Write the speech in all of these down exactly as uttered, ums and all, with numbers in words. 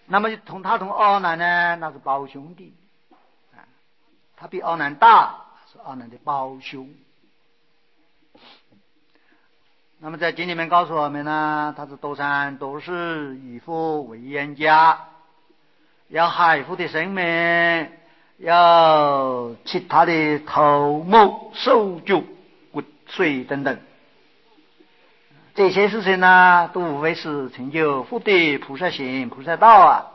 那么同他同阿难呢，那是胞兄弟啊，他比阿难大，是阿难的胞兄。那么在经里面告诉我们呢，他是多善多事，以父为冤家，要害父的生命，要切他的头目手脚骨髓等等，这些事情呢，都无非是成就福德菩萨行菩萨道啊。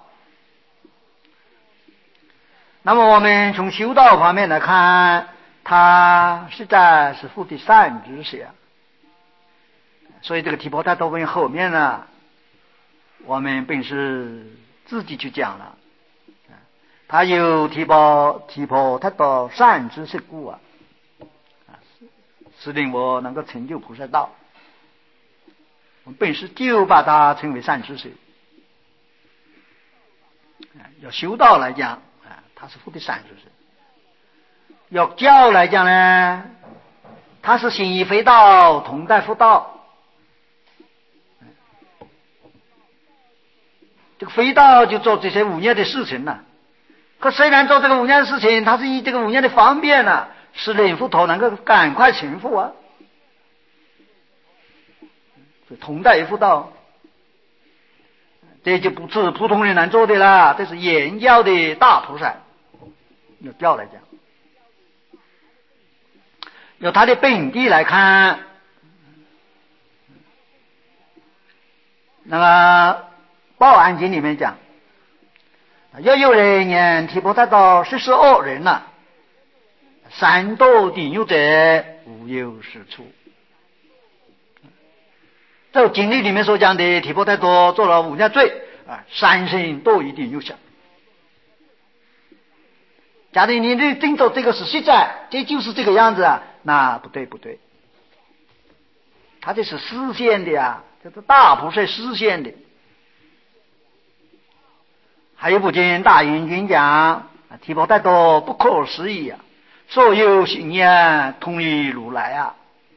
那么我们从修道方面来看，他实在是福的善知识啊。所以这个提婆达多文后面呢，我们便是自己去讲了。他有提婆提婆达多善知识故啊，使令我能够成就菩萨道。我们本是就把它称为善知识。要修道来讲啊，它是福的善知识；要教来讲呢，它是行义非道，同代福道。这个非道就做这些五念的事情了、啊，可虽然做这个五念的事情，它是以这个五念的方便呢、啊，使人佛陀能够赶快成佛啊。同代福道，这就不是普通人能做的啦，这是言教的大菩萨。要教来讲，由他的本地来看，那么报案经里面讲，要有人念提婆达多四十二人了、啊，三多顶有者无有是处。这经历里面所讲的提婆达多做了五念罪啊，三生都一定有效。假如你认真做这个是实在，这就是这个样子啊，那不对不对，他这是实现的呀，这是大菩萨实现的。还有部经大圆经讲，提婆达多不可思议啊，所有行言同于如来啊。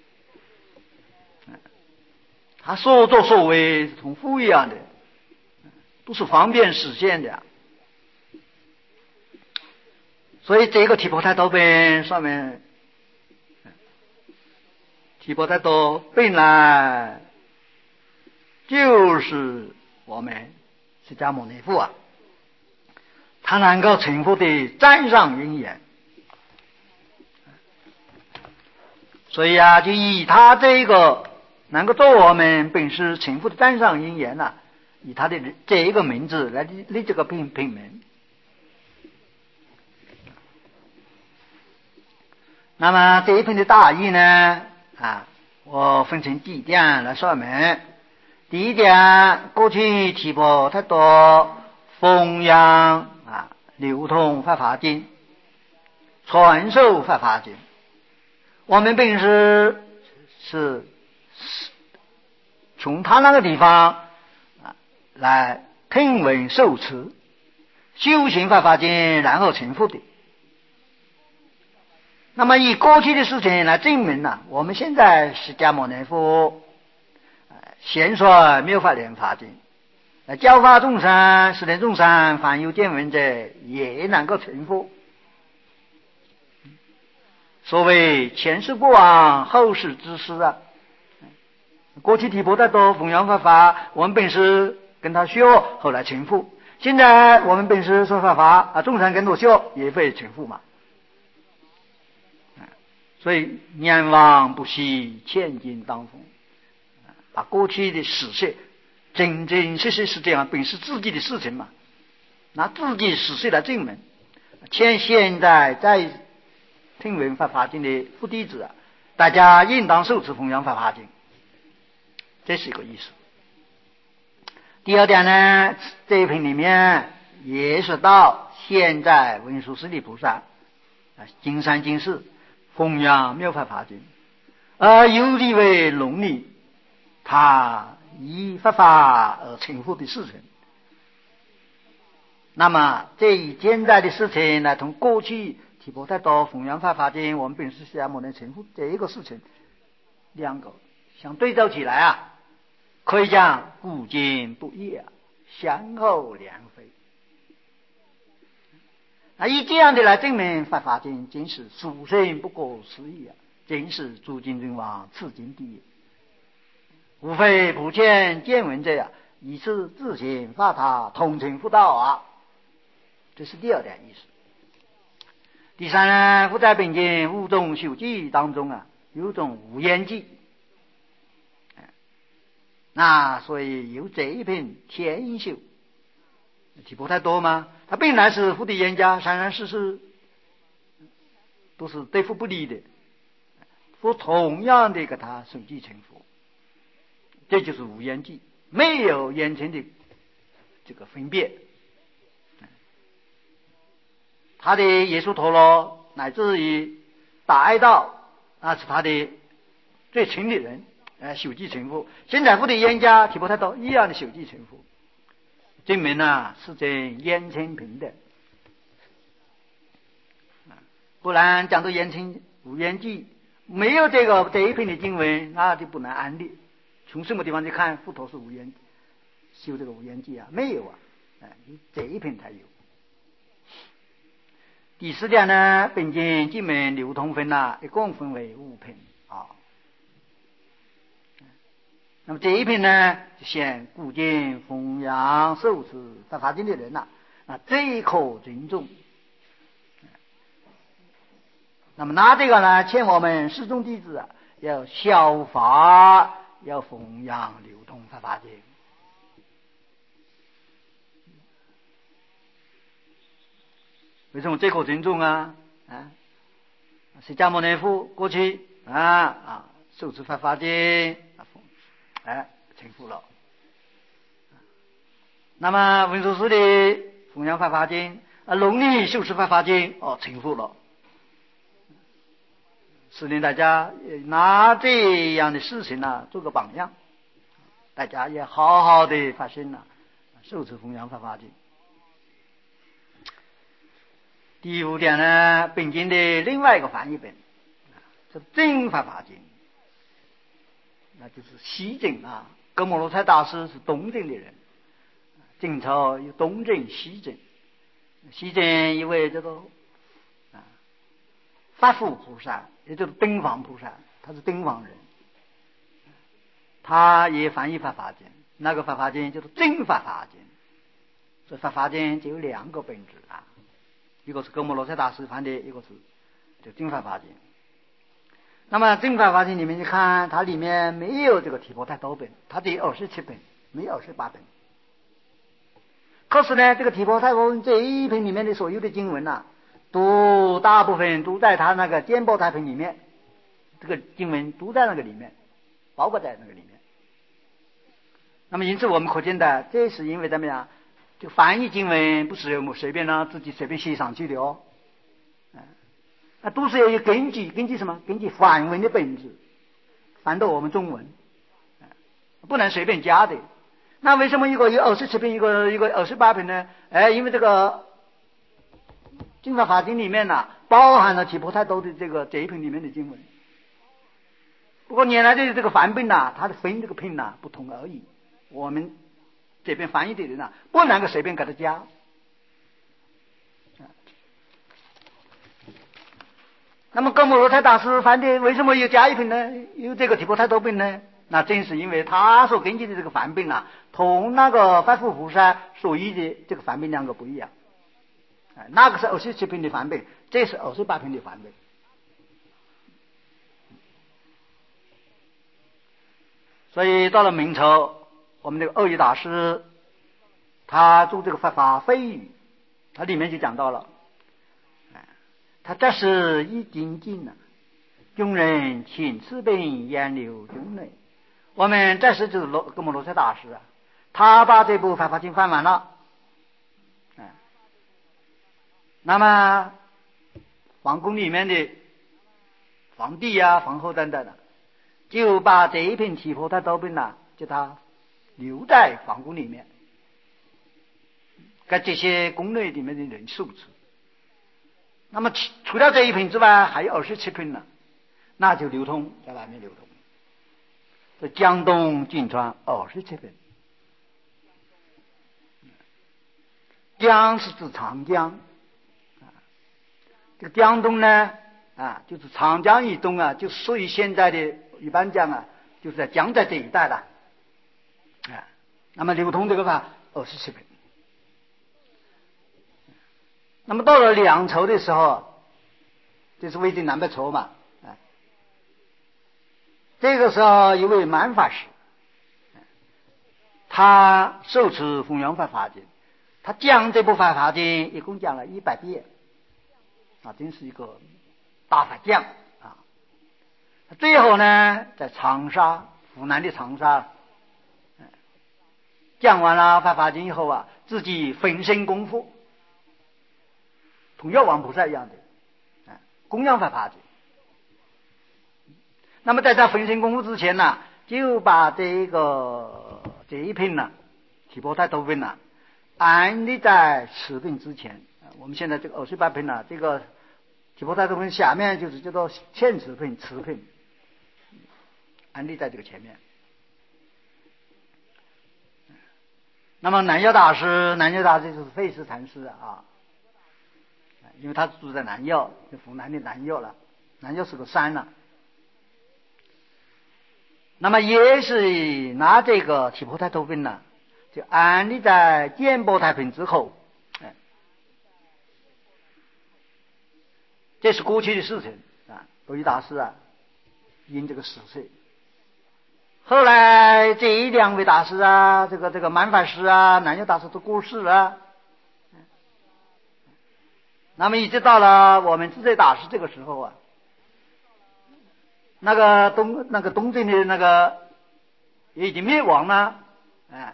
他所作所为同父一样的，都是方便实现的。所以这个提婆达多本上面，提婆达多本来就是我们释迦牟尼佛啊，他能够成佛的赞赏因缘。所以啊，就以他这个能够做我们本师成佛的赞赏因缘啊，以他的这一个名字来立这个品品名。那么这一品的大意呢啊，我分成几点来说明。第一点，过去提婆达多弘扬啊流通法华经，传授法华经。我们本师是从他那个地方啊来听闻受持，修行法华经，然后成佛的。那么以过去的事情来证明呢、啊，我们现在释迦牟尼佛显说妙法莲华经，教化众生，使人众生凡有见闻者也能够成佛。所谓前世过往，后世之师啊。过去提婆达多弘扬法华，我们本师跟他学，后来成佛。现在我们本师说法华啊，众生跟着学也会成佛嘛。所以念往不息，千金当风，把过去的史实真真实实是这样，本是自己的事情嘛，拿自己史实来证明。欠现在在听闻法华经的佛弟子啊，大家应当受持弘扬法华经，这是一个意思。第二点呢，这一品里面也说到现在文殊师利菩萨啊，金山金寺弘扬妙法华经，而有一位龙女，他以法华而成佛的事情。那么这以现在的事情来同过去提婆达多弘扬法华经，我们本师释迦牟尼成佛这一个事情，两个相对照起来啊，可以讲古今不异啊， 先后两回。那以这样的来证明《法华经》真是殊胜不可思议啊！真是诸经尊王此经第一，无非不见见闻者啊，以此自行发他同成佛道啊！这是第二点意思。第三呢，佛在本经五种修记当中啊，有种无言记，那所以有这一品天修。提婆太多吗？他本来是佛的言家，三三世世都是对佛不利的，佛同样的给他受记成佛，这就是无言记，没有言成的这个分别。他的耶稣陀罗乃至于大爱道，那是他的最亲的人，呃，受记成佛。现在佛的言家提婆太多一样的受记成佛。证明啊是真言成平的，不然讲到言成无言记，没有这个这一品的经文，那就不能安立。从什么地方去看佛陀是无言修这个无言记啊？没有啊，哎，这一品才有。第四点呢，本经经文流通分啊，一共分为五品啊。那么这一品呢，就显古今弘扬受持法华经的人呐、啊，啊，最可尊重。那么拿这个呢，劝我们释众弟子啊，要效法，要弘扬流通法华经。为什么最可尊重啊？啊，释迦牟尼佛过去啊啊，受持法华经。哎，成佛了。那么文殊师利弘扬法华经，啊，龙力修持法华经，哦，成佛了。是令大家拿这样的事情呢、啊、做个榜样，大家也好好的发心呢、啊，受持弘扬法华经。第五点呢，本经的另外一个翻译本，是真法华经。那就是西晋啊，格摩罗才大师是东晋的人，晋朝有东晋、西晋。西晋一位叫做啊法护菩萨，也就是敦煌菩萨，他是敦煌人，他也翻译法华经，那个法华经就是真法华经。这法华经就有两个本质啊，一个是格摩罗才大师翻的，一个是就真法华经。那么正法华经里面去看，它里面没有这个提婆太多本，它只有二十七本，没有二十八本。可是呢，这个提婆太多这一品里面的所有的经文啊，都大部分都在它那个坚波太品里面，这个经文都在那个里面，包括在那个里面。那么因此我们可见的，这是因为怎么样？就翻译经文不是我们随便呢自己随便写上去的哦。那都是要有根据，根据什么？根据梵文的本质，翻到我们中文，不能随便加的。那为什么一个有二十七品，一个一个二十八品呢？哎，因为这个《净法华经》里面呢、啊，包含了提婆太多的这个这一品里面的经文。不过原来的这个梵本呐、啊，它的分这个品呐、啊、不同而已。我们这边翻译的人呐、啊，不能够随便给它加。那么格摩罗才大师翻的为什么有加一品呢？有这个提婆太多品呢？那正是因为他所根据的这个梵本啊，同那个法护菩萨所译的这个梵本两个不一样。哎，那个是二十七品的梵本，这是二十八品的梵本。所以到了明朝，我们这个二义大师他做这个法华会语，他里面就讲到了。他这是一精进啊，众人请此本研流中内。我们这是就是罗格摩罗才大师啊，他把这部《法华经》翻完了，哎，那么皇宫里面的皇帝呀、啊、皇后等等的，就把这一品提婆太多本呐，就他留在皇宫里面，给这些宫内里面的人受持。那么除了这一品之外，还有二十七品呢，那就流通在外面流通。这江东、晋川二十七品。 江是指长江，这个江东呢啊，就是长江以东啊，就属于现在的一般讲啊，就是在江浙这一带的啊。那么流通这个话二十七品。那么到了两朝的时候，这是魏晋南北朝嘛啊，这个时候一位满法师，他受持弘扬法华经，他讲这部法华经一共讲了一百遍啊，真是一个大法将啊。最后呢，在长沙，湖南的长沙，讲完了法华经以后啊，自己分身功夫，同药王菩萨一样的，啊，供养法华经。那么在他分身功夫之前呢，就把这个这一品呢，提婆达多品呢，安立在持品之前。我们现在这个二十八品呢，这个提婆达多品下面就是叫做前持品、持品，安立在这个前面。那么南药大师，南药大师就是费时禅师啊，因为他住在南药，湖南的南药了，南药是个山了。那么也是拿这个提婆达多品呢，就安立在犍波太品之后，哎，这是过去的事情啊。罗盂大师啊，因这个死岁。后来这一两位大师啊，这个这个满法师啊、南药大师都过世了。那么一直到了我们智者大师这个时候啊，那个东那个东晋的那个也已经灭亡了，哎，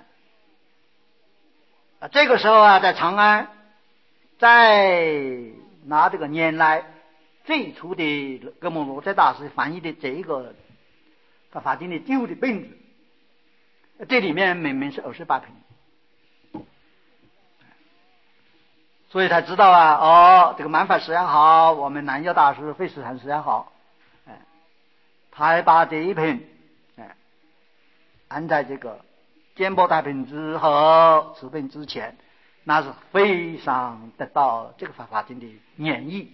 啊，这个时候啊，在长安再拿这个年来最初的格摩罗在大师翻译的这一个法华经的旧的本子，这里面明明是二十八品，所以才知道啊，哦，这个满法师也好，我们南药大师费时禅师也好，哎，他还把这一品哎安在这个犍波太品之后持品之前，那是非常得到这个法华经的演绎。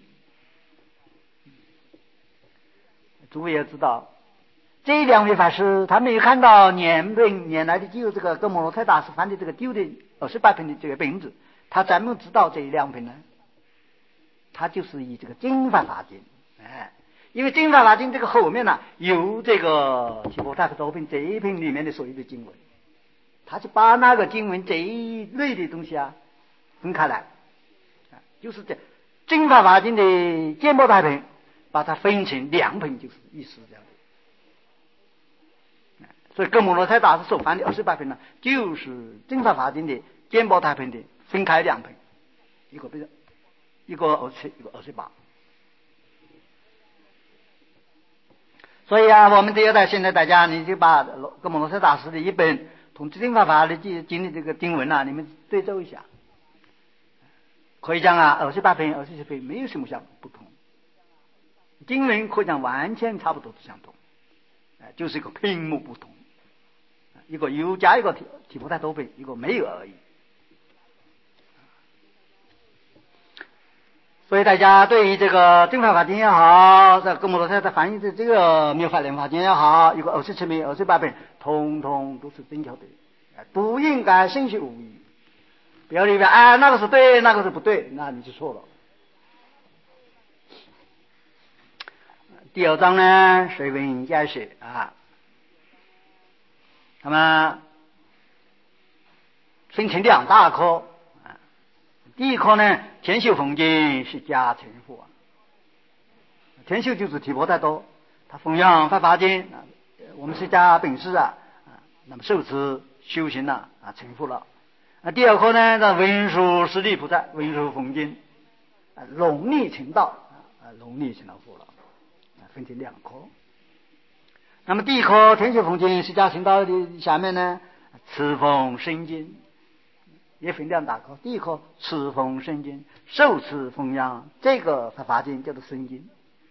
诸位也知道，这两位法师他没有看到年本年来的旧这个格摩罗才大师翻的这个旧的二十八品的这个本子，他怎么知道这两品呢？他就是以这个经法华经，哎，因为经法华经这个后面呢有这个提婆达多品这一品里面的所有的经文，他就把那个经文这一类的东西啊分开来，就是这经法华经的犍波太品，把它分成两品，就是意思这样的。所以格摩罗才大师所翻的二十八品呢，就是经法华经的犍波太品的分开两品，一个比较一个二十，一个二十八。所以啊，我们这一代现在大家，你就把格摩罗才大师的一本同经法华的经的这个经文啊，你们对照一下，可以讲啊，二十八品、二十七品没有什么相不同，经文可以讲完全差不多相同，就是一个品目不同，一个有加一个提提婆达多品，一个没有而已。所以大家对于这个正法法经也好，这格摩罗才的翻译的这个妙法莲华经也好，有个二十七品、二十八品，通通都是正确的，不应该深信无疑。不要里边哎，那个是对，那个是不对，那你就错了。第二章呢，水文解释啊，那么分成两大科啊。第一科呢，天秀奉经是加成佛，天秀就是提婆达多，他弘扬法华经，我们是加本师啊，那么受持修行了啊，成佛了。那第二科呢，那文殊师利菩萨文殊奉经，啊，容易成道啊，容易成道佛了，啊，分成两科。那么第一科天秀奉经是加成道的下面呢，持奉圣经。也分两大科，第一科持奉圣经，受持弘扬这个法华经叫做圣经。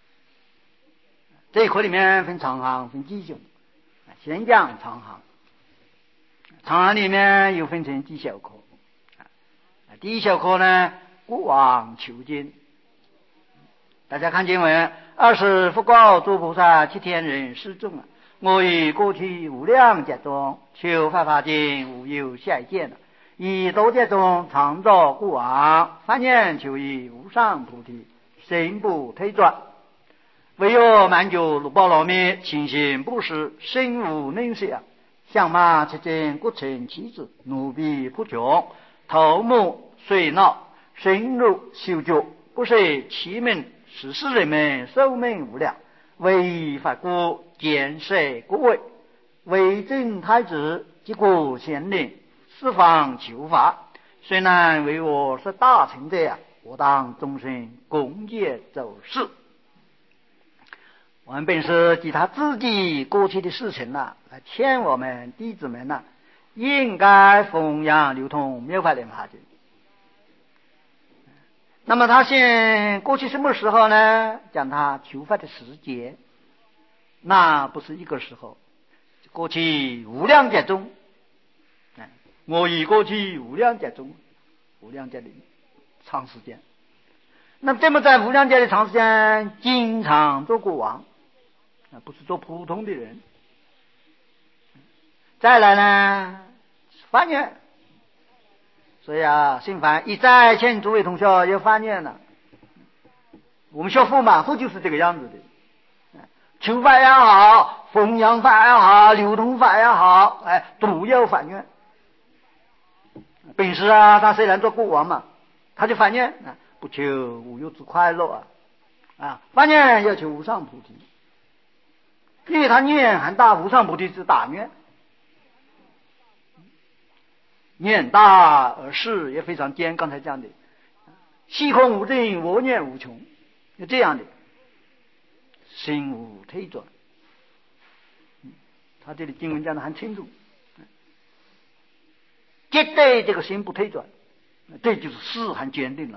这一科里面分长行分吉凶，先讲长行，长行里面又分成几小科， 第一小课呢，国王求经。大家看经文，二是复告诸菩萨七天人示众啊，我于过去无量劫中求法华经，无有下一见了。以多劫中常照国王，发愿求于无上菩提，心不退转。唯有满足六波罗蜜，清心布施，心无吝啬，相马七经，各成其子，奴婢不穷，头目水脑，深入修觉，不是其名，使世人们寿命无量，为法故见色国位，为政太子，即故贤令，四方求法，虽然为我是大成者呀，我当终身共结走事。我们本是记他自己过去的事情了，来劝我们弟子们呢，应该弘扬流通妙法莲华经。那么他现过去什么时候呢？讲他求法的时节，那不是一个时候，过去无量劫中，我以过去无量劫中，无量劫的长时间。那么这么在无量劫的长时间，经常做国王，不是做普通的人。再来呢，发愿。所以啊，心烦一再劝诸位同学要发愿了。我们学佛嘛，佛就是这个样子的，求法也好，弘扬法也好，流通法也好，哎，都要发愿。本师啊，他虽然做国王嘛，他就发愿啊，不求无有之快乐啊，啊，发愿要求无上菩提，因为他愿很大，无上菩提是大愿。念大而事也非常坚，刚才讲的虚空无尽，我念无穷，就这样的心无退转。他这里经文讲的很清楚，绝对这个心不退转，这就是事很坚定了。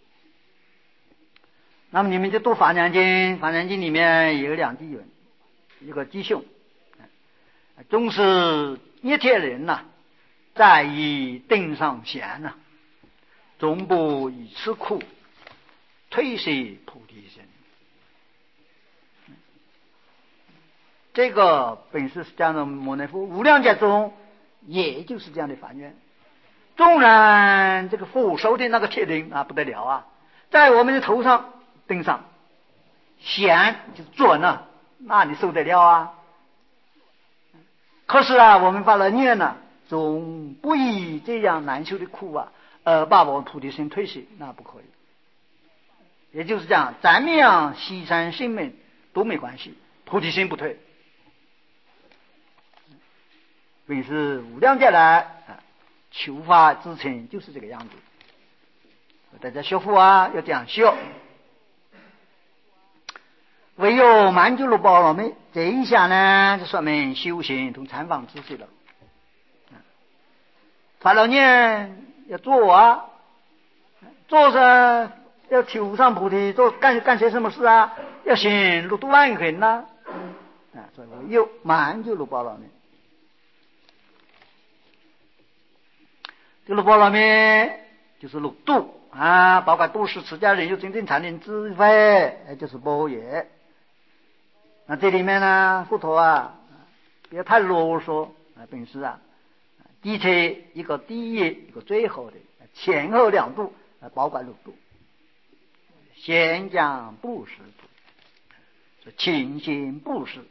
那么你们就读法然经，法然经里面有两句文，一个吉凶，终是一切人呐、啊，在以定上闲呐，终不以吃苦，退失菩提心。这个本是讲的摩尼佛无量劫中，也就是这样的发愿。纵然这个佛手的那个铁钉啊不得了啊，在我们的头上钉上，弦就是准了，那你受得了啊？可是啊，我们发了念呢、啊。总不以这样难修的苦啊，而把我菩提心退失，那不可以。也就是讲，咱们样牺牲性命都没关系，菩提心不退。本是无量劫来求法之情就是这个样子。大家学佛啊，要这样学。唯有满足了波罗蜜，这一下呢，就说明修行同禅房知识了。发了念要做啊，做着要求无上菩提，做干干些什么事啊？要行六度万行呐，啊，所以又满就六波罗蜜。这六波罗蜜就是六度啊，包括度世持家人有真正禅定智慧，也就是般若。那这里面呢，佛陀啊，不要太啰嗦啊，本师啊。的确一个第一，一个最后的前后两度，包括六度。先讲布施度，清心布施，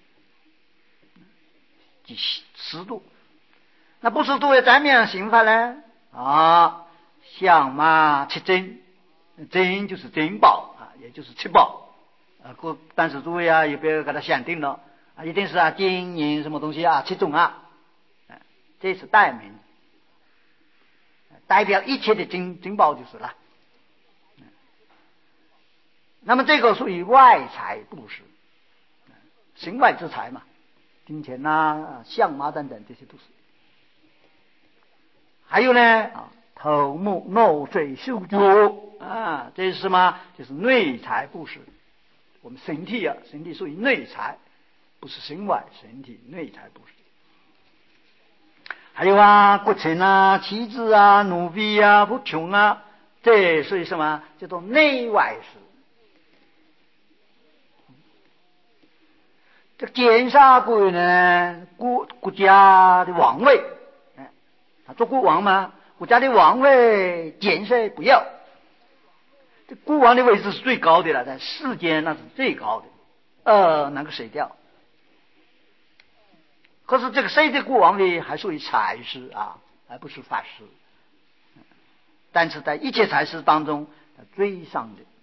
即十度。那布施度要怎么样行法呢？啊，想嘛七珍，珍就是珍宝啊，也就是七宝啊。各但是诸位啊，也不要给他想定了啊，一定是啊金银什么东西啊，七种啊。这是代名，代表一切的珍珍宝就是了。那么这个属于外财布施，身外之财嘛，金钱啊、象马等等，这些都是。还有呢啊，头目漏水修足啊，这是什么？就是内财布施。我们身体啊，身体属于内财，不是身外，身体内财布施。 还有啊，国臣啊、妻子啊、奴婢啊、不穷啊，这属于什么？叫做内外事。这个检察官呢，国国家的王位，哎，他做国王嘛，国家的王位建设不要。这国王的位置是最高的了，在世间那是最高的，呃，那个谁掉？可是这个谁的国王呢，还属于才师啊，而不是法师。但是在一切才师当中，最上的。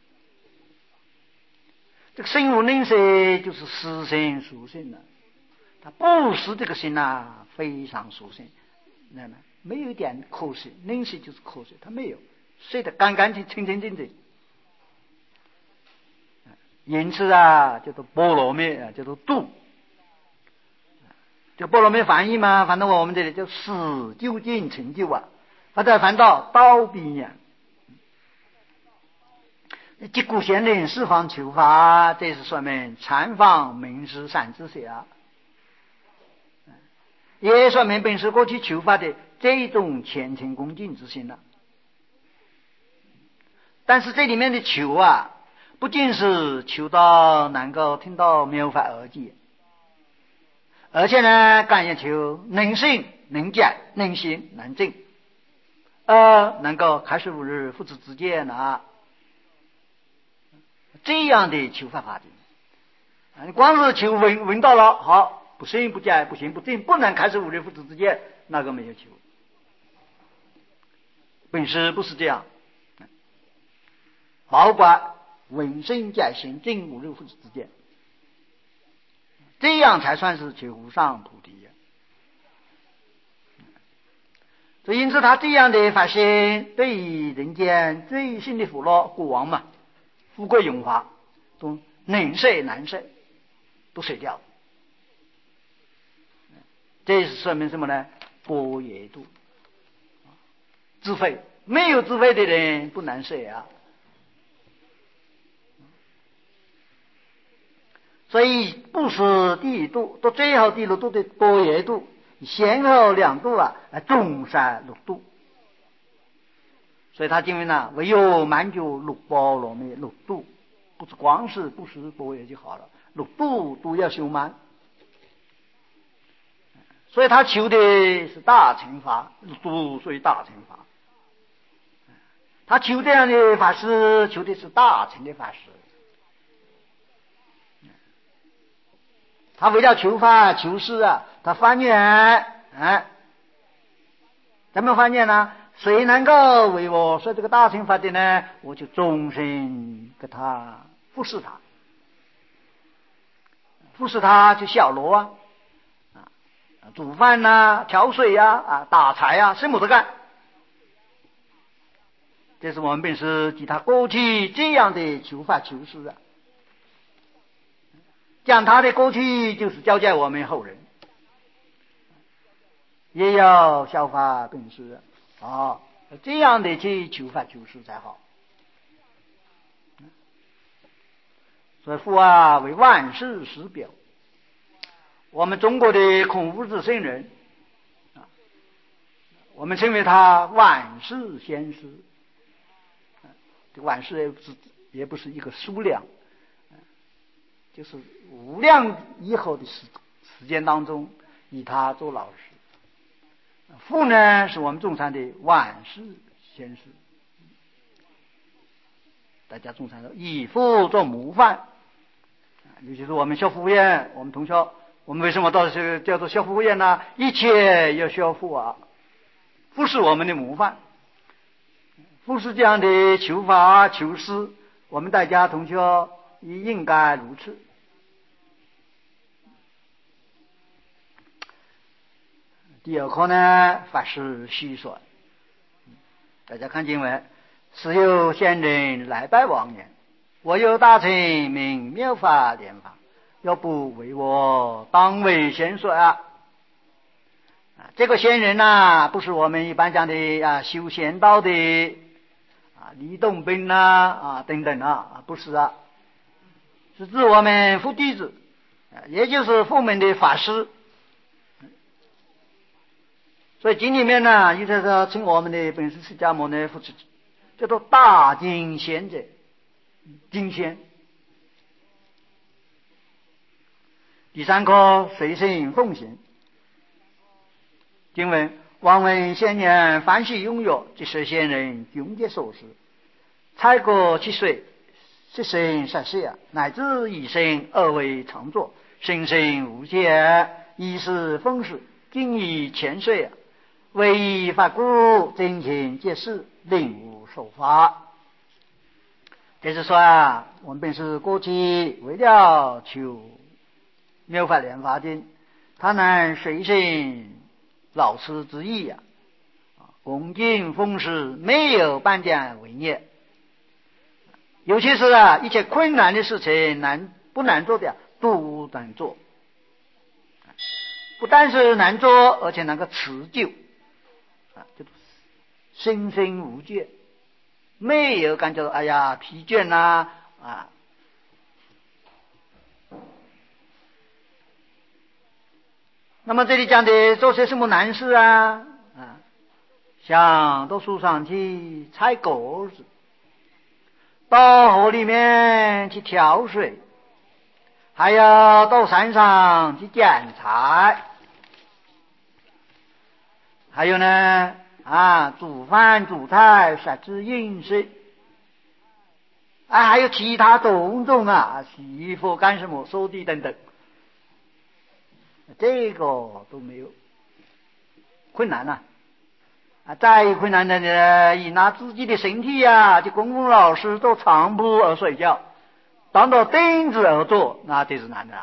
这个心如灵犀就是实心属性了，它不是这个心啊，非常属性，那么没有一点口水，灵犀就是口水，它没有，睡得干干净清清净净。因此啊，叫做波罗蜜啊，叫做度。这波罗蜜翻译嘛，翻到我们这里叫死究竟成就啊，或者翻到道比呀。击鼓贤令，四方求法，这是说明禅放明师善知识啊，也说明本师过去求法的这种虔诚恭敬之心了、啊。但是这里面的求啊，不仅是求到能够听到妙法而已，而且呢，更要求能信能讲能行能证，呃，能够开示五日父子之见啊。这样的求法法境，你光是求闻闻到了好，不信不讲不行不正，不能开始五日父子之见，那个没有求。本师不是这样，包括闻声讲行正五日父子之见，这样才算是求无上菩提。所以因此他这样的发心，对于人间最新的福乐国王嘛，富贵荣华都能舍难舍，都舍掉。这是说明什么呢？般若度，智慧，没有智慧的人不难舍啊。所以不是第一度，到最后第六度的般若度，先后两度啊，中山六度。所以他经文呢，唯有满足六波罗蜜六度，不是光是不是般若就好了，六度都要修满。所以他求的是大乘法，六度属于大乘法。他求这样的法师，求的是大乘的法师。他为了求法求师啊，他发愿，哎，怎么发愿呢？谁能够为我说这个大乘法的呢？我就终身给他服侍他，服侍他就小罗啊，啊，煮饭呐、啊、调水呀、啊、啊打柴呀、啊，什么都干。这是我们本师及他过去这样的求法求师啊，讲他的过去就是教教我们后人，也要效法本师啊。这样的去求法求师才好。所以父啊为万世师表，我们中国的孔夫子圣人啊，我们称为他万世先师。这万世也不是也不是一个数量，就是无量以后的时时间当中，以他做老师。父呢，是我们中山的万世先师，大家中山说以父做模范，尤其是我们校服院，我们同校，我们为什么到这个叫做校服院呢？一切要需要父啊，父是我们的模范，父是这样的求法求师，我们大家同学也应该如此。第二课呢，法师细说，大家看经文，时有仙人来拜王言：我有大乘名妙法莲法，要不为我，当为先说啊！啊，这个仙人呐、啊，不是我们一般讲的啊修仙道的啊李洞宾呐 啊, 啊等等啊，不是啊，是指我们父弟子，也就是父门的法师。 所以经里面呢，有的说称我们的本师释迦牟尼佛叫做大经贤者，经贤。第三课随身奉行。经文：王闻先年凡喜踊跃，即是先人穷劫所施，才过七岁，十生十世，乃至一生而为常作，生生无界，以是风世，今已千岁，唯以法故，真情皆是，令无受法。就是说啊，我们本是过去为了求妙法莲华经，他乃随身老师之意啊，恭敬奉事，没有半点违逆。尤其是啊，一切困难的事情难不难做的都能做，不但是难做，而且能够持久啊，就生生无倦，没有感觉到哎呀疲倦呐 啊, 啊。那么这里讲的做些什么难事啊？啊，像到树上去采果子，到河里面去挑水，还要到山上去捡柴，还有呢啊，煮饭煮菜设置饮食，啊，还有其他种种啊，洗衣服干什么收地等等，这个都没有困难了、啊。啊，再困难的呢，以拿自己的身体啊，就公公老实做床铺而睡觉，当到钉子而坐，那这是难的。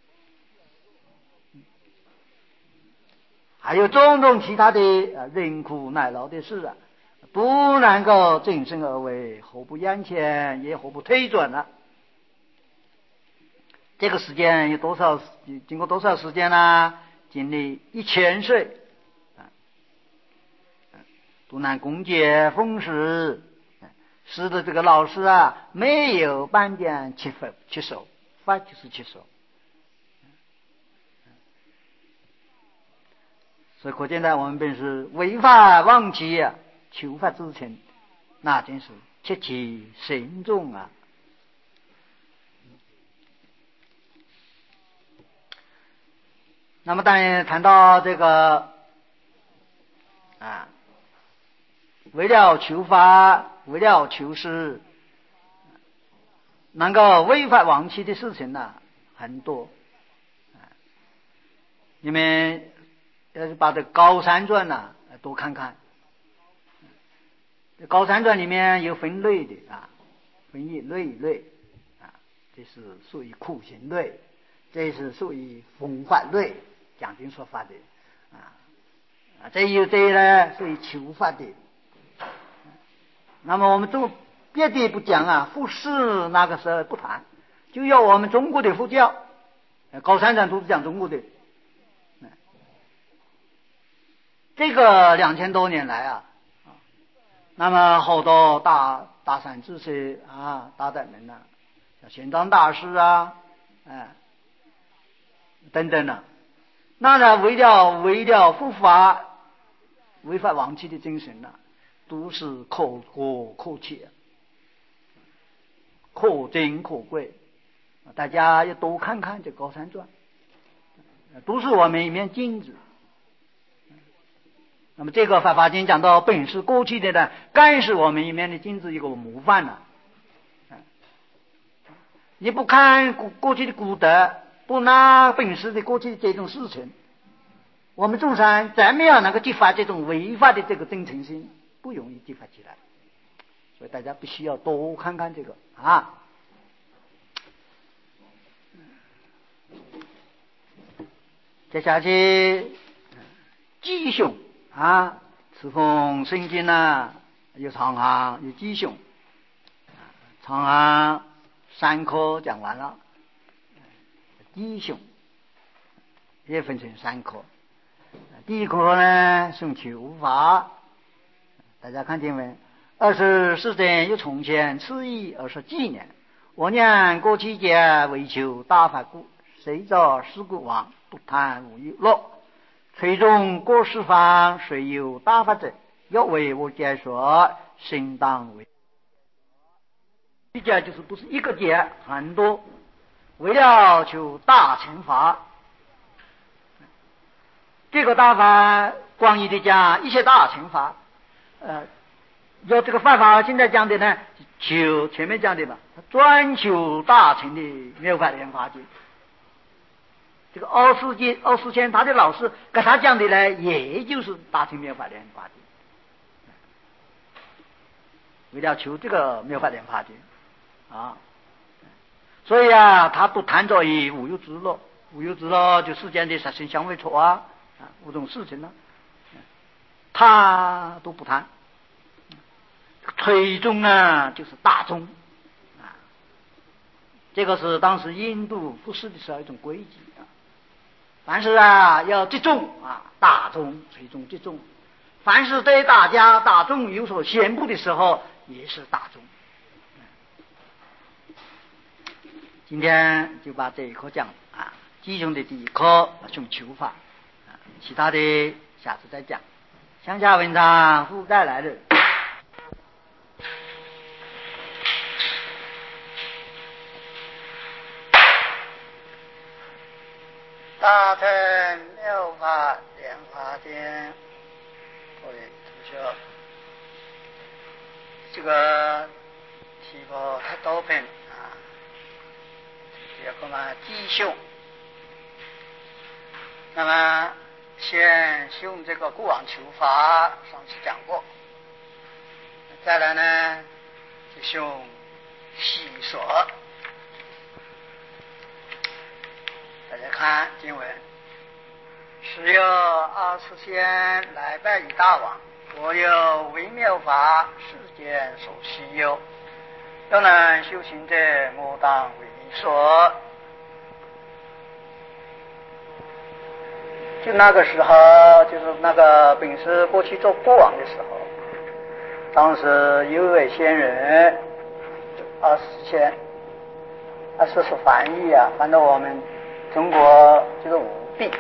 还有种种其他的啊，忍苦耐劳的事啊，不能够正身而为，何不眼前，也何不推转呢？这个时间有多少？经过多少时间呢？经历一千岁。都难攻讦奉事，使得这个老师啊没有半点起分起手，法就是起手。所以可见呢，我们本是违法忘记啊，求法之前，那真是切其慎重啊。那么当然谈到这个啊。为了求法，为了求师，能够违法忘弃的事情呢、啊、很多。你们要是把这《高山传》呐多看看，《高山传》里面有分类的啊，分一类一类啊，这是属于苦行类，这是属于风法类，讲经说法的啊啊，这有这呢属于求法的。那么我们都别的不讲啊，复释那个时候不谈，就要我们中国的佛教，高山传都是讲中国的。这个两千多年来啊，那么好多大大善知识啊，大德们呐、啊，像玄奘大师啊，哎，等等呢，那呢为了为了护法违法忘记的精神呢、啊。都是可歌可泣，可珍可贵，大家要多看看这《高山传》，都是我们一面镜子。那么这个《法华经》讲到本是过去的呢，更是我们一面的镜子，一个模范了、啊。你不看过过去的古德，不拿本师的过去的这种事情，我们众生怎么样能够激发这种违法的这个真诚心？不容易激发起来，所以大家必须要多看看这个啊。接下去鸡胸啊，此封圣经呢有长行有鸡胸，长行三科讲完了，鸡胸也分成三科。第一科呢是求法。大家看经文，二十世间有从前次义而是纪年，我念过去劫为求大法故，谁知世故王不贪无有乐， 崔中各事方虽有大法者，要为我解说，应当为。一节就是不是一个节，很多，为了求大乘法。这个大法，广义的讲，一些大乘法，呃，要这个犯法，现在讲的呢，就前面讲的吧，专求大乘的妙法莲华经。这个奥世界奥世谦他的老师跟他讲的呢，也就是大乘妙法莲华经。为了求这个妙法莲华经啊，所以啊，他不谈着以无有之乐，无有之乐就世间的杀生香味触啊，啊，五种事情呢、啊，他都不谈。崔中呢，就是大宗啊，这个是当时印度服饰的时候一种规矩啊。凡是啊要集中啊，大众崔中集中；凡是对大家大众有所宣布的时候，也是大众。今天就把这一课讲啊，集中的第一课用求法啊，其他的下次再讲。乡下文章附带来的。大乘妙法莲华经，各位同学，这个题目太多篇啊，也个嘛继续。那么先修这个过往求法，上次讲过，再来呢就修细说。大家看经文，时有二十仙来拜于大王，我有微妙法，世间所稀有，要能修行者，莫当为说。就那个时候，就是那个本师过去做国王的时候，当时有一位仙人，二十仙，他是是翻译啊，翻到我们中国就是五弊。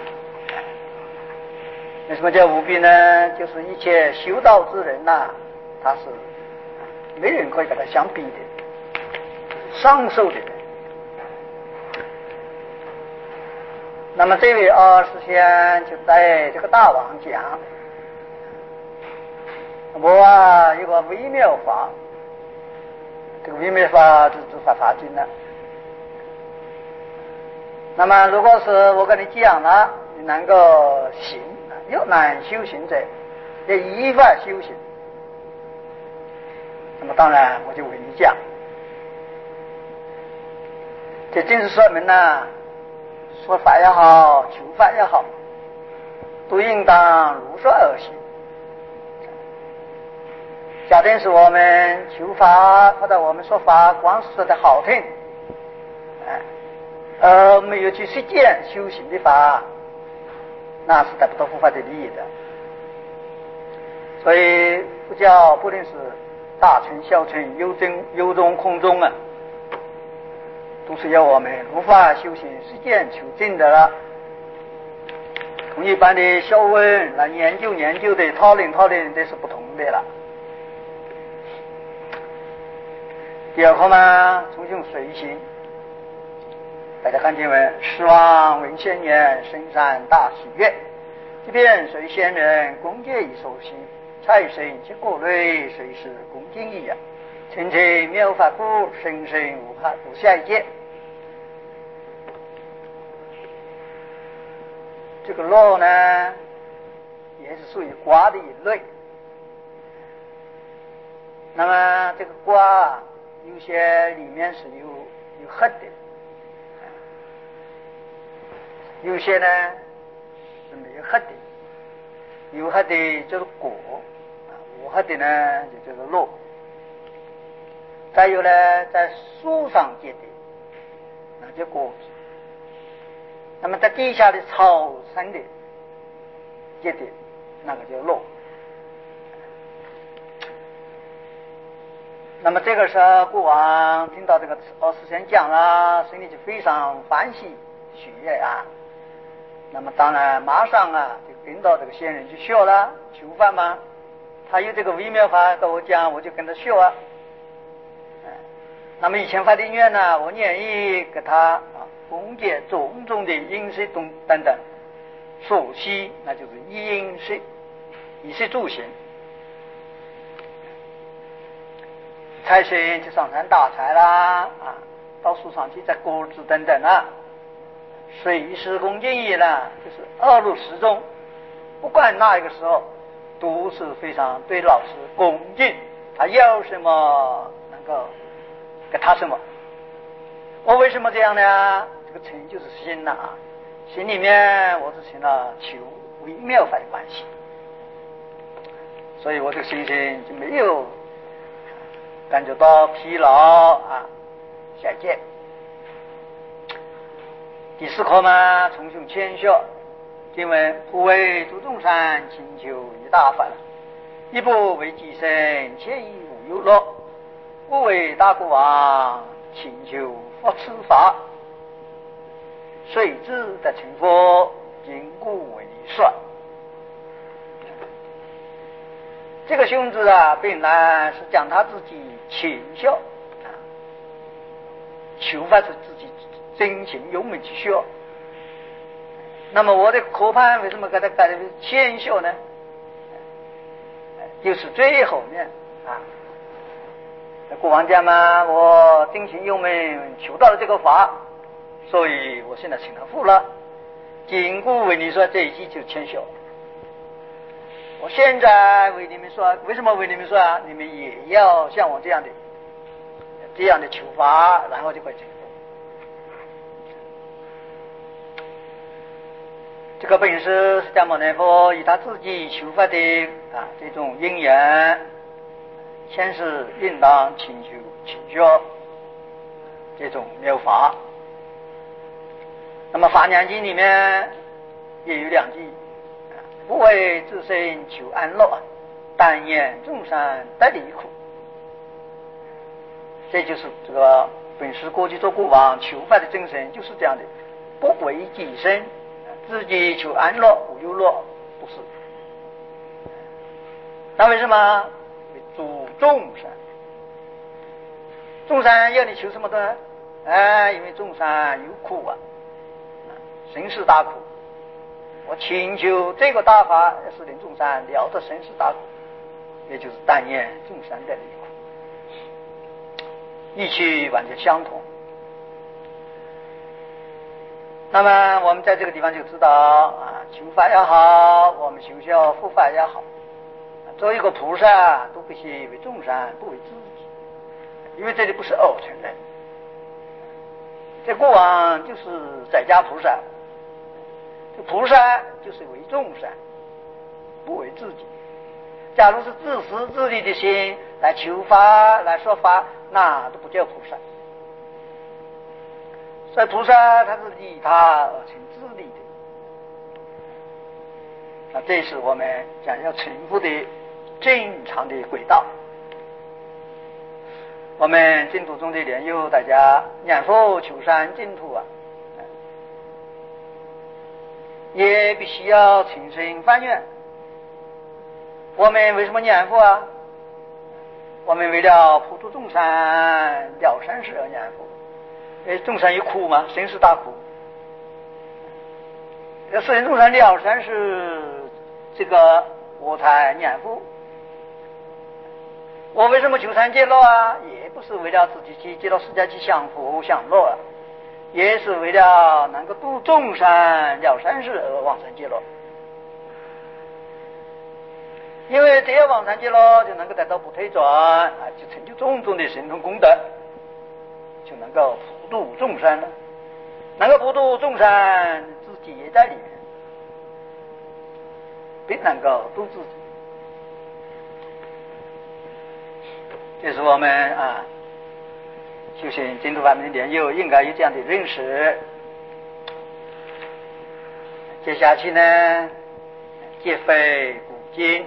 为什么叫五弊呢？就是一切修道之人呐、啊，他是没人可以跟他相比的，上寿的人。那么这位二师仙就在这个大王讲，我啊有个微妙法，这个微妙法就是法华经了。那么如果是我跟你讲了，你能够行，又难修行者，要依法修行，那么当然我就为你讲。这正是说明呢，说法也好，求法也好，都应当如说而行。假定是我们求法或者我们说法光是说的好听，哎，而没有去实践修行的法，那是得不到佛法的利益的。所以佛教不论是大乘小乘，有中有中空中啊，都是要我们如法修行，实践求证的了。同一般的小问来研究研究的，讨论讨论的是不同的了。第二课呢，重新随行。大家看经文，十王闻仙言，深山大喜悦。即便随仙人恭敬以受行，财神及果类，随时恭敬一样。层层妙法故，生生无怕无下一界。这个乐呢，也是属于瓜的一类。那么这个瓜，有些里面是有有核的，有些呢是没有核的。有核的就是果，无核的呢就叫做乐。再有呢，在树上结的，那叫果子。那么在地下的草生的结的，那个叫乐。那么这个时候国王听到这个二师仙讲了，心里就非常欢喜喜悦啊。那么当然马上啊，这个跟到这个仙人去学了求法嘛，他有这个微妙法跟我讲，我就跟他学啊。那么以前发的愿呢，我愿意给他啊供给种种的饮食等等等，所需那就是饮食，衣食住行。财神就上山打柴啦，啊，到树上去摘果子等等啊。随时恭敬意呢，就是二入十中，不管哪一个时候，都是非常对老师恭敬。他要什么能够给他什么。我为什么这样呢？这个诚就是心呐、啊，心里面我是成了求微妙法的关系，所以我这个心性就没有感觉到疲劳啊下降。第四课嘛，从胸谦虚，经文不为诸众生请求一大法，一不为己身谦以无忧乐，不为大国王请求佛赐法，谁知得成佛，今故为你说。这个兄子啊，本来是讲他自己勤孝啊，求法是自己真情勇猛去学。那么我的科判为什么给他改的谦孝呢？就是最后面啊，国王讲嘛，我真情勇猛求到了这个法，所以我现在请他富了。今故为你说，这一句就谦孝。我现在为你们说，为什么为你们说啊？你们也要像我这样的这样的求法，然后就会成佛。这个本是释迦牟尼佛以他自己求法的啊这种因缘，先是应当请求请学这种妙法。那么《法华经》里面也有两句。不为自身求安乐，但愿众生得离苦。这就是这个本师国际做国王求法的精神，就是这样的，不为己身，自己求安乐无忧乐，不是。那为什么？为助众生。众生要你求什么的？哎，因为众生有苦啊，生死大苦。我请求这个大法是令众生了得生死大苦，也就是但愿众生得离苦，意趣完全相同。那么我们在这个地方就知道啊，求法也好，我们修学佛法也好，作为一个菩萨都必须为众生，不为自己，因为这里不是偶存的。这过往就是在家菩萨。菩萨就是为众生，不为自己。假如是自私自利的心来求法来说法，那都不叫菩萨。所以菩萨他是利他而成自利的。那这是我们想要成佛的正常的轨道。我们净土中的莲友，大家念佛求生净土啊，也必须要诚心发愿。我们为什么念佛啊？我们为了普度众生了生死而念佛。因为众生有苦嘛，生死大苦。要是众生了生死，这个我才念佛。我为什么求三界乐啊？也不是为了自己去极乐世界去享福享乐啊，也是为了能够度众生了生死而往生极乐。因为这样往生极乐就能够得到不退转啊，就成就种种的神通功德，就能够普度众生了。能够普度众生，自己也在里面，并能够度自己。这是我们啊修行净土法门的莲友应该有这样的认识。接下去呢，皆非古今，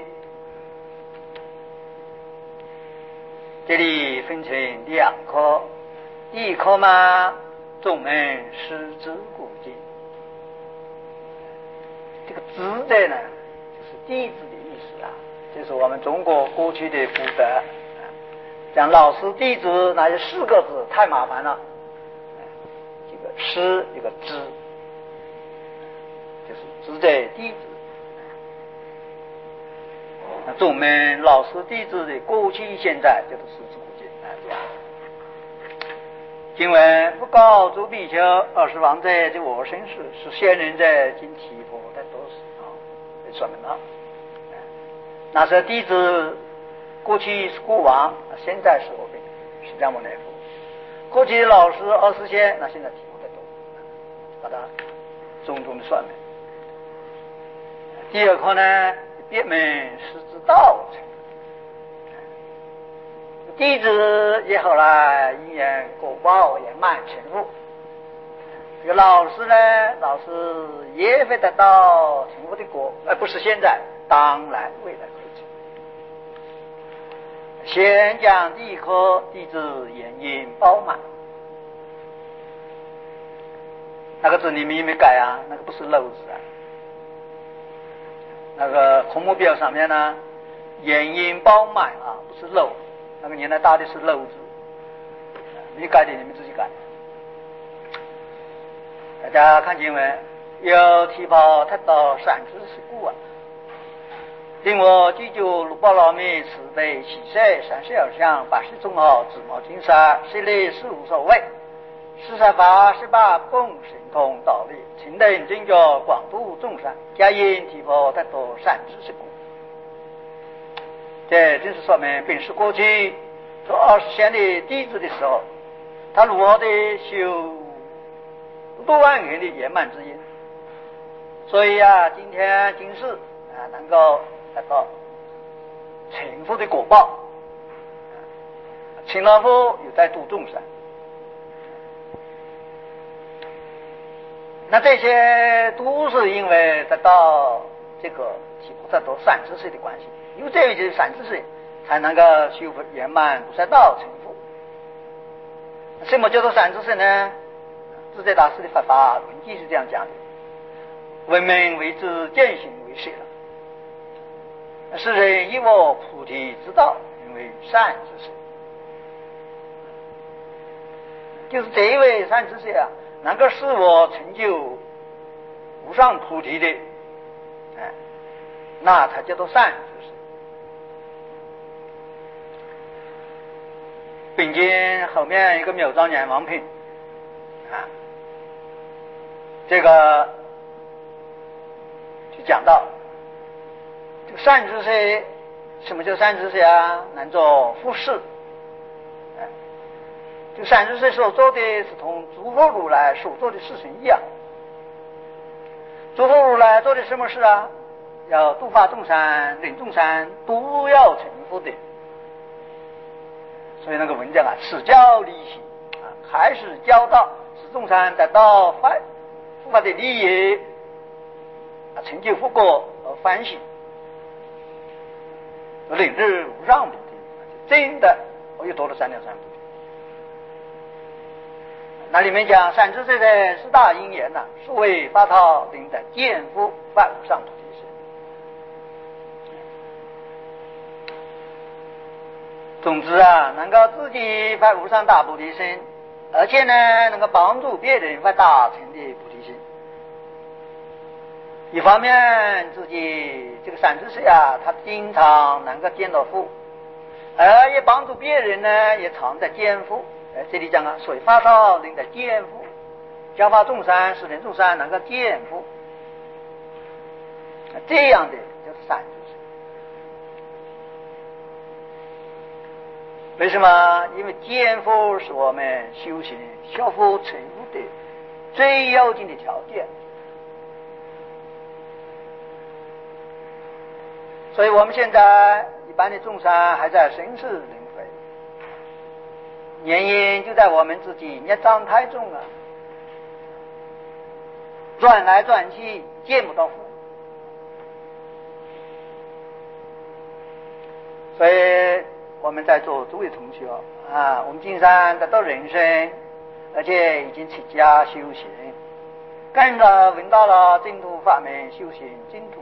这里分成两科，第一科嘛，众门师之古今， 这个知者呢，就是弟子的意思啊，就是我们中国过去的古德，讲老师弟子那些四个字太麻烦了，这个师一个知，就是知者弟子。那做我们老师弟子的过去现在就是师之古今啊这样。今文不告诸比丘，而是王者这我身世，是仙人者今提婆的都是啊，这说明了。那是弟子过去是国王，现在是我们释迦牟尼佛。过去的老师二十仙，那现在提婆的多，把它种种的说明。第二课呢，别门师之道成。弟子也后来因缘果报也慢成佛，这个老师呢，老师也会得到成佛的果，而不是现在，当然未来会成。先讲第一课，弟子言因饱满，那个字你们有没有改啊？那个不是漏字啊，那个空目标上面呢，言因饱满啊，不是漏。那个年代大的是漏字，没改的你们自己改。大家看经文，有提报他到善知识故啊，令我具足六波罗蜜，慈悲喜舍，三世有相，八十众好，自毛金沙，谁类是无所谓。十三法十八共神通道理，清等正觉，广度众生，皆因提报他到善知识故。这就是说明本师过去做二十仙的弟子的时候，他如何的修多万人的圆满之因。所以啊，今天今世啊，能够得到成佛的果报。成了佛又在度众生，那这些都是因为得到这个提菩萨多善知识的关系。因为这个就是善知识，才能够修复圆满菩萨道成佛。什么叫做善知识呢？自在大师的法法论记是这样讲的：闻名为知，见行为舍。世人以我菩提之道，名为善知识。就是这一位善知识啊，能够使我成就无上菩提的，哎，那它叫做善知识。并经后面一个妙章念王品啊，这个就讲到这个善知识，什么叫善知识啊？能做复事。哎，这个善知识所做的是同诸佛如来所做的事情一样。诸佛如来做的什么事啊？要度化众生，令众生都要成佛的。所以那个文章啊，此教利行啊，开始教导使众生得到法佛法的利益啊，成就佛果而反省，领日无上菩提，真的我又多了三两三菩提。那里面讲善知识的四大因缘呐，所谓发他领的见佛法无上菩提。总之啊，能够自己发无上大菩提心，而且呢，能够帮助别人发大成的菩提心。一方面，自己这个善知识呀，他经常能够见到佛，而也帮助别人呢，也常在见佛。哎，这里讲啊，所以发到能在见佛，教化众生，使人众生能够见佛，这样的就是善知识。为什么？因为见佛是我们修行消佛成佛的最要紧的条件。所以我们现在一般的众生还在生死轮回，原因就在我们自己孽障太重了，转来转去见不到佛。所以我们在座诸位同学啊，我们今生得到人生，而且已经出家修行， 跟着闻到了净土法门，修行净土，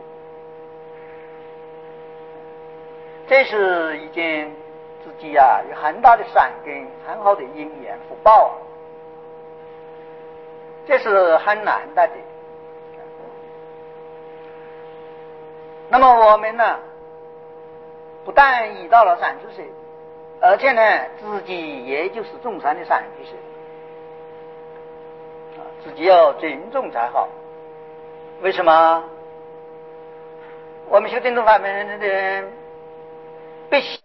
这是一件自己啊有很大的善根，很好的因缘福报啊，这是很难得的。那么我们呢，不但已到了三十岁，而且呢，自己也就是众生的三十岁，啊，自己要尊重才好。为什么？我们修净土法门的人必须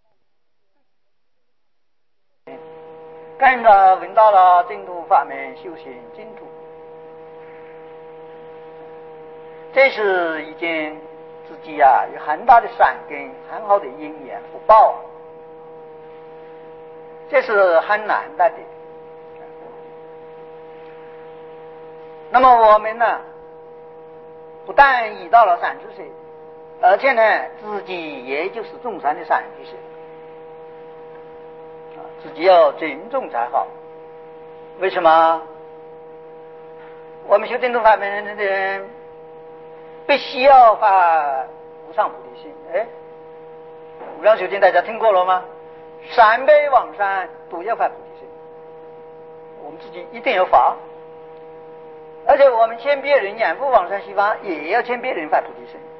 跟着闻到了净土法门，修行净土，这是一件自己啊有很大的善根，很好的因缘福报啊，这是很难得的。那么我们呢，不但已到了三十岁，而且呢，自己也就是众生的三十岁，啊，自己要尊重才好。为什么？我们修净土法门的人必须要发无上菩提心。哎，无上修行大家听过了吗？三辈往生都要发菩提心，我们自己一定要发。而且我们劝别人远赴往生西方，也要劝别人发菩提心。